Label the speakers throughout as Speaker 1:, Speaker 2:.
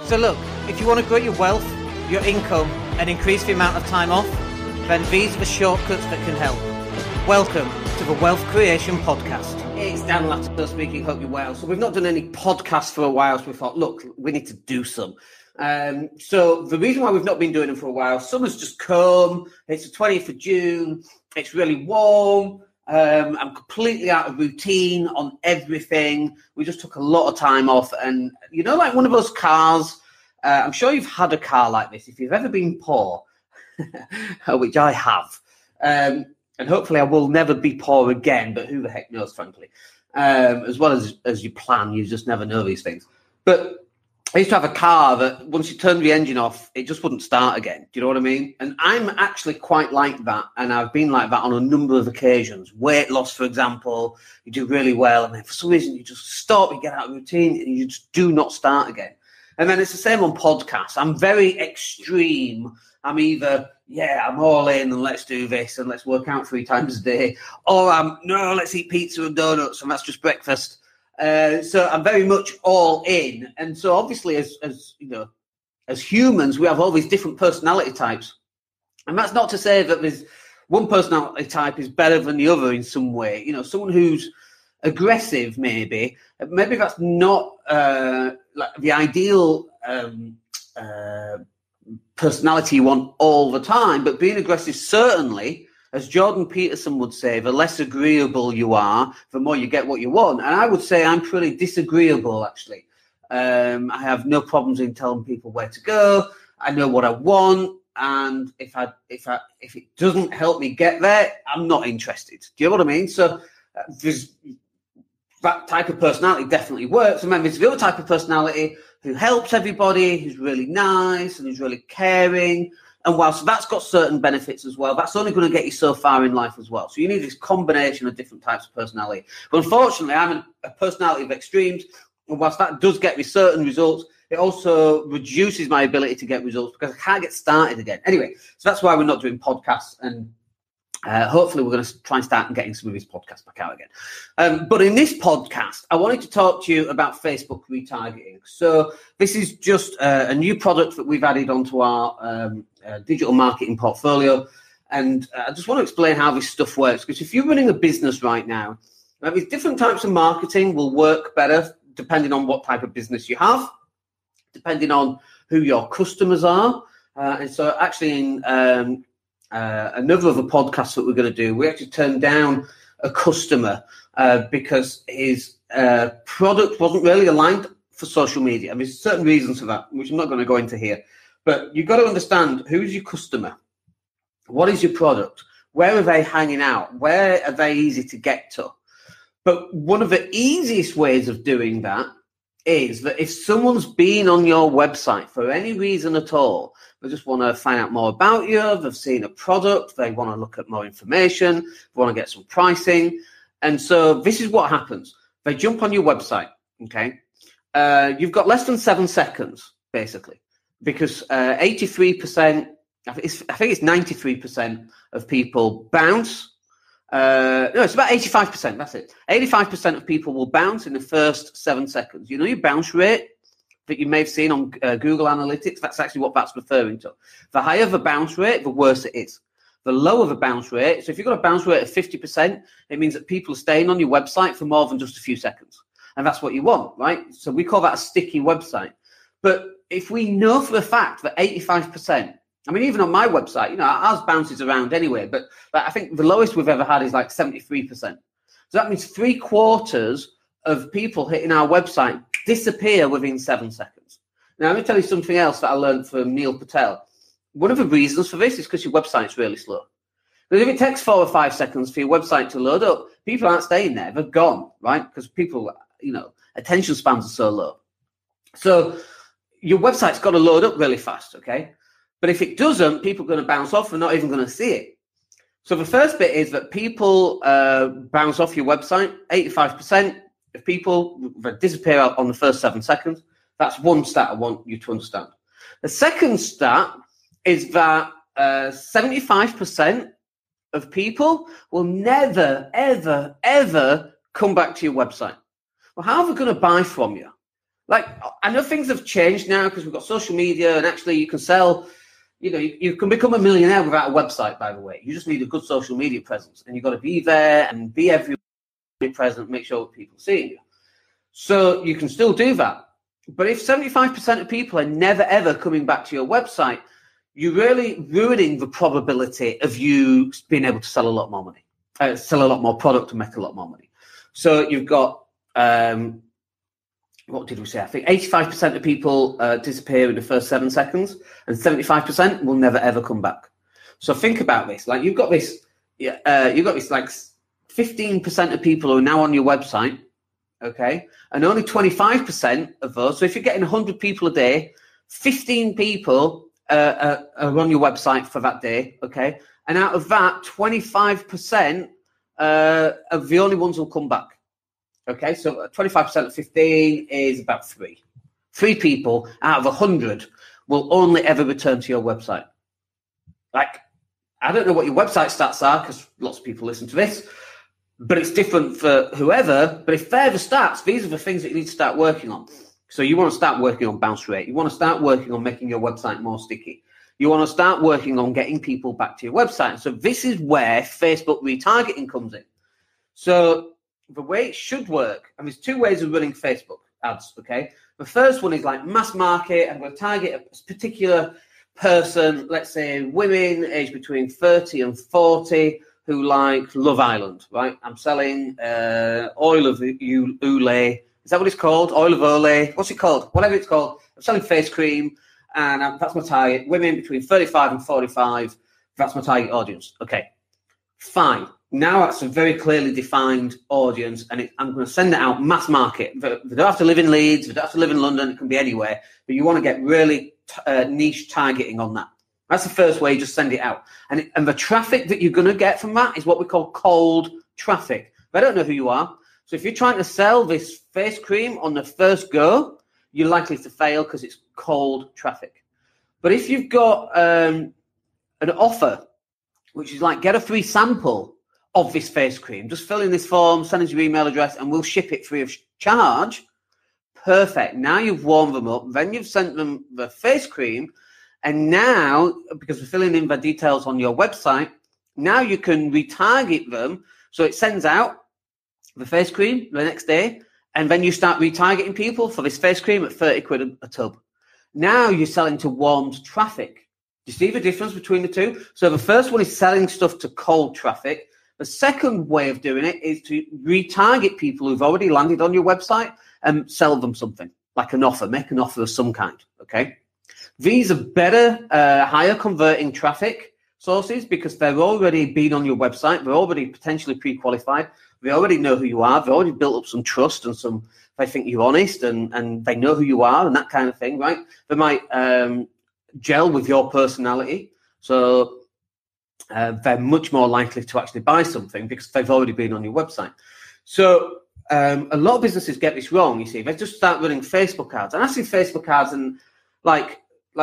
Speaker 1: So look, if you want to grow your wealth, your income, and increase the amount of time off, then these are the shortcuts that can help. Welcome to the Wealth Creation Podcast. It's Dan Latimer speaking, hope you're well. So we've not done any podcasts for a while, so we thought, look, we need to do some. So the reason why we've not been doing them for a while, summer's just come, it's the 20th of June, it's really warm, I'm completely out of routine on everything. We just took a lot of time off, and you know, like one of those cars, I'm sure you've had a car like this if you've ever been poor, which I have, and hopefully I will never be poor again, but who the heck knows, frankly. As well as you plan, you just never know these things. But I used to have a car that once you turned the engine off, it just wouldn't start again. Do you know what I mean? And I'm actually quite like that. And I've been like that on a number of occasions. Weight loss, for example, you do really well. And then for some reason, you just stop, you get out of routine, and you just do not start again. And then it's the same on podcasts. I'm very extreme. I'm either, I'm all in and let's do this and let's work out 3 times a day. Or no, let's eat pizza and donuts and that's just breakfast. So I'm very much all in. And so obviously as you know, as humans, we have all these different personality types. And that's not to say that there's one personality type is better than the other in some way. You know, someone who's aggressive, maybe that's not like the ideal personality you want all the time, but being aggressive certainly, as Jordan Peterson would say, the less agreeable you are, the more you get what you want. And I would say I'm pretty disagreeable, actually. I have no problems in telling people where to go. I know what I want, and if it doesn't help me get there, I'm not interested. Do you know what I mean? So that type of personality definitely works. And then there's the other type of personality who helps everybody, who's really nice and who's really caring. And whilst that's got certain benefits as well, that's only going to get you so far in life as well. So you need this combination of different types of personality. But unfortunately, I'm a personality of extremes. And whilst that does get me certain results, it also reduces my ability to get results because I can't get started again. Anyway, so that's why we're not doing podcasts, and hopefully we're going to try and start getting some of these podcasts back out again. But in this podcast, I wanted to talk to you about Facebook retargeting. So this is just a new product that we've added onto our digital marketing portfolio. And I just want to explain how this stuff works. Because if you're running a business right now, these different types of marketing will work better depending on what type of business you have, depending on who your customers are. And so actually in another of the podcasts that we're going to do, we actually turned down a customer because his product wasn't really aligned for social media. And there's certain reasons for that, which I'm not going to go into here. But you've got to understand, who's your customer? What is your product? Where are they hanging out? Where are they easy to get to? But one of the easiest ways of doing that is that if someone's been on your website for any reason at all, they just want to find out more about you, they've seen a product, they want to look at more information, they want to get some pricing. And so this is what happens. They jump on your website, okay? You've got less than 7 seconds, basically, because 83%, I think it's 93% of people bounce. No, it's about 85%, that's it. 85% of people will bounce in the first 7 seconds. You know your bounce rate that you may have seen on Google Analytics? That's actually what that's referring to. The higher the bounce rate, the worse it is. The lower the bounce rate, so if you've got a bounce rate of 50%, it means that people are staying on your website for more than just a few seconds. And that's what you want, right? So we call that a sticky website. But if we know for a fact that 85%, I mean, even on my website, you know, ours bounces around anyway, but I think the lowest we've ever had is like 73%. So that means 3/4 of people hitting our website disappear within 7 seconds. Now, let me tell you something else that I learned from Neil Patel. One of the reasons for this is because your website's really slow. Because if it takes 4 or 5 seconds for your website to load up, people aren't staying there. They're gone, right? Because people, you know, attention spans are so low. So your website's got to load up really fast, okay? But if it doesn't, people are going to bounce off and not even going to see it. So the first bit is that people bounce off your website. 85% of people disappear out on the first 7 seconds. That's one stat I want you to understand. The second stat is that 75% of people will never, ever, ever come back to your website. Well, how are they going to buy from you? Like, I know things have changed now because we've got social media, and actually you can sell, you can become a millionaire without a website, by the way. You just need a good social media presence, and you've got to be there and be everywhere present, make sure that people see you. So you can still do that. But if 75% of people are never, ever coming back to your website, you're really ruining the probability of you being able to sell a lot more money, sell a lot more product and make a lot more money. So you've got, what did we say? I think 85% of people disappear in the first 7 seconds, and 75% will never ever come back. So think about this. Like you've got this like 15% of people who are now on your website, okay, and only 25% of those. So if you're getting 100 people a day, 15 people are on your website for that day, okay, and out of that, 25% are the only ones who'll come back. Okay, so 25% of 15 is about 3. 3 people out of 100 will only ever return to your website. Like, I don't know what your website stats are because lots of people listen to this, but it's different for whoever. But if they're the stats, these are the things that you need to start working on. So you want to start working on bounce rate. You want to start working on making your website more sticky. You want to start working on getting people back to your website. So this is where Facebook retargeting comes in. So the way it should work, and there's 2 ways of running Facebook ads, okay? The first one is like mass market. I'm going to target a particular person, let's say women aged between 30 and 40 who like Love Island, right? I'm selling oil of Olay. Is that what it's called? Oil of Olay. What's it called? Whatever it's called. I'm selling face cream, and that's my target. Women between 35 and 45. That's my target audience. Okay, fine. Now that's a very clearly defined audience, and I'm going to send it out mass market. They don't have to live in Leeds, they don't have to live in London, it can be anywhere, but you want to get really niche targeting on that. That's the first way, you just send it out. And the traffic that you're going to get from that is what we call cold traffic. They don't know who you are. So if you're trying to sell this face cream on the first go, you're likely to fail because it's cold traffic. But if you've got an offer, which is like get a free sample of this face cream, just fill in this form, send us your email address, and we'll ship it free of charge. Perfect. Now you've warmed them up. Then you've sent them the face cream. And now, because we're filling in the details on your website, now you can retarget them. So it sends out the face cream the next day. And then you start retargeting people for this face cream at 30 quid a tub. Now you're selling to warmed traffic. Do you see the difference between the two? So the first one is selling stuff to cold traffic. The second way of doing it is to retarget people who've already landed on your website and sell them something, like an offer, make an offer of some kind, okay? These are better, higher converting traffic sources because they've already been on your website, they're already potentially pre-qualified, they already know who you are, they've already built up some trust and they think you're honest and they know who you are and that kind of thing, right? They might gel with your personality, so they're much more likely to actually buy something because they've already been on your website. So a lot of businesses get this wrong, you see. They just start running Facebook ads. And I see Facebook ads and like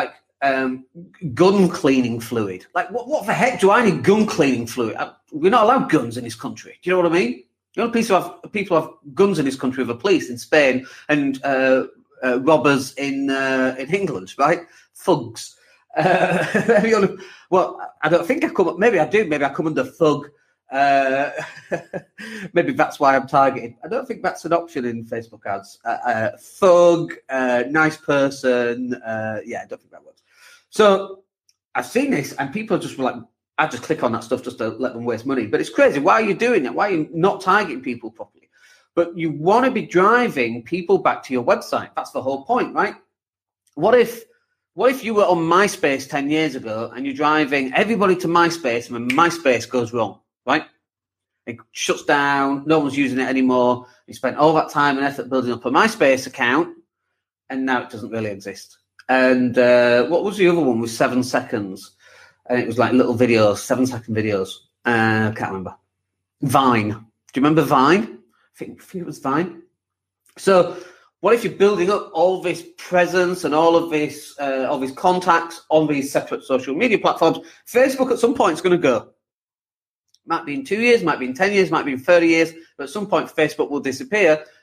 Speaker 1: gun cleaning fluid. Like, what the heck do I need gun cleaning fluid? We're not allowed guns in this country. Do you know what I mean? The only people have guns in this country are the police in Spain and robbers in England, right? Thugs. Well, I don't think I come. Maybe I do. Maybe I come under thug. Maybe that's why I'm targeted. I don't think that's an option in Facebook ads. Thug, nice person. Yeah, I don't think that works. So I've seen this, and people just were like, I just click on that stuff just to let them waste money. But it's crazy. Why are you doing it? Why are you not targeting people properly? But you want to be driving people back to your website. That's the whole point, right? What if you were on MySpace 10 years ago and you're driving everybody to MySpace and when MySpace goes wrong, right? It shuts down, no one's using it anymore. You spent all that time and effort building up a MySpace account and now it doesn't really exist. And what was the other one with 7 seconds? And it was like little videos, 7-second videos. I can't remember. Vine. Do you remember Vine? I think it was Vine. So what if you're building up all this presence and all these contacts on these separate social media platforms? Facebook at some point is going to go. Might be in 2 years, might be in 10 years, might be in 30 years, but at some point Facebook will disappear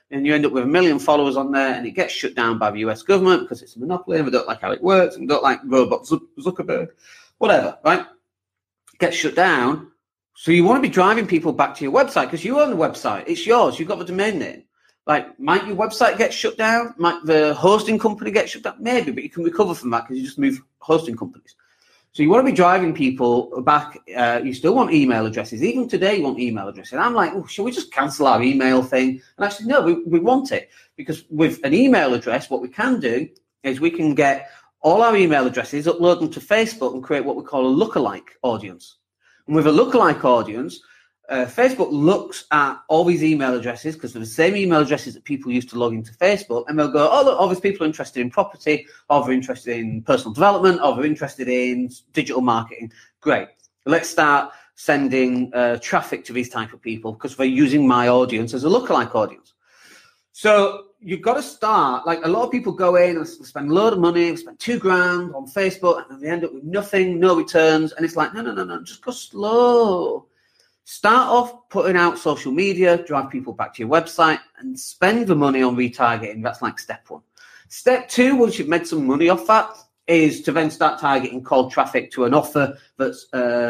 Speaker 1: and you end up with 1 million followers on there, and it gets shut down by the US government because it's a monopoly, and we don't like how it works, and we don't like robot Zuckerberg, whatever, right? It gets shut down. So you want to be driving people back to your website because you own the website. It's yours. You've got the domain name. Like, might your website get shut down? Might the hosting company get shut down? Maybe, but you can recover from that because you just move hosting companies. So you want to be driving people back. You still want email addresses. Even today, you want email addresses. And I'm like, oh, should we just cancel our email thing? And actually, no, we want it. Because with an email address, what we can do is we can get all our email addresses, upload them to Facebook, and create what we call a lookalike audience. And with a lookalike audience, Facebook looks at all these email addresses because they're the same email addresses that people used to log into Facebook, and they'll go, oh, look, all these people are interested in property, or they're interested in personal development, or they're interested in digital marketing. Great. Let's start sending traffic to these type of people because they're using my audience as a lookalike audience. So you've got to start, like a lot of people go in and spend a load of money, spend $2,000 on Facebook, and they end up with nothing, no returns, and it's like, no, just go slow. Start off putting out social media, drive people back to your website, and spend the money on retargeting. That's like step one. Step two, once you've made some money off that, is to then start targeting cold traffic to an offer that's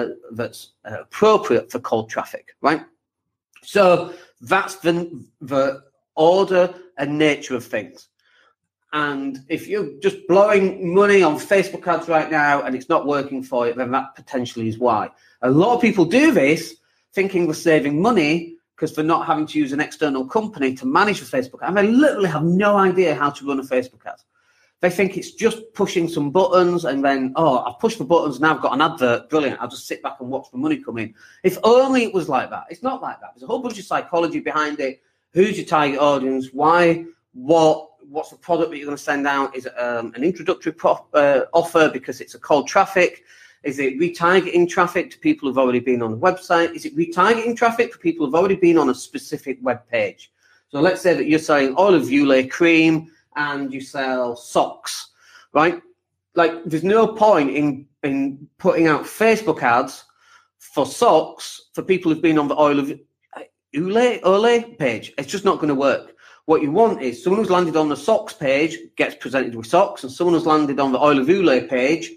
Speaker 1: appropriate for cold traffic, right? So that's the order and nature of things. And if you're just blowing money on Facebook ads right now and it's not working for you, then that potentially is why. A lot of people do this thinking they're saving money because they're not having to use an external company to manage the Facebook ad. And they literally have no idea how to run a Facebook ad. They think it's just pushing some buttons and then, oh, I've pushed the buttons, now I've got an advert, brilliant, I'll just sit back and watch the money come in. If only it was like that. It's not like that. There's a whole bunch of psychology behind it. Who's your target audience? Why? What's the product that you're going to send out? Is it an introductory offer because it's a cold traffic? Is it retargeting traffic to people who've already been on the website? Is it retargeting traffic for people who've already been on a specific web page? So let's say that you're selling oil of Ulay cream and you sell socks, right? Like, there's no point in putting out Facebook ads for socks for people who've been on the oil of Ulay page. It's just not going to work. What you want is someone who's landed on the socks page gets presented with socks, and someone who's landed on the oil of Ulay page,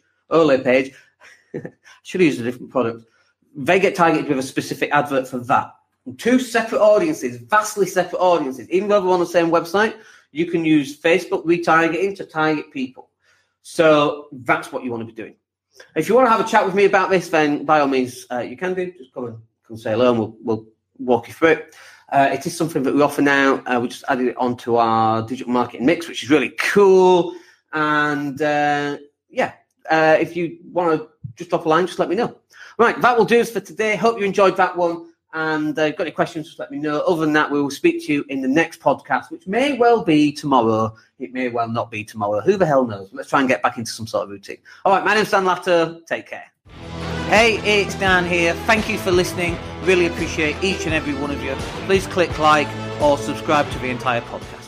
Speaker 1: should have used a different product. They get targeted with a specific advert for that. And two separate audiences, vastly separate audiences. Even though they're on the same website, you can use Facebook retargeting to target people. So that's what you want to be doing. If you want to have a chat with me about this, then by all means, you can do. Just come and say hello, and we'll walk you through it. It is something that we offer now. We just added it onto our digital marketing mix, which is really cool. And if you want to just drop a line, just let me know. Right, that will do us for today. Hope you enjoyed that one. And if you've got any questions, just let me know. Other than that, we will speak to you in the next podcast, which may well be tomorrow. It may well not be tomorrow. Who the hell knows? Let's try and get back into some sort of routine. All right, my name's Dan Latto. Take care. Hey, it's Dan here. Thank you for listening. Really appreciate each and every one of you. Please click like or subscribe to the entire podcast.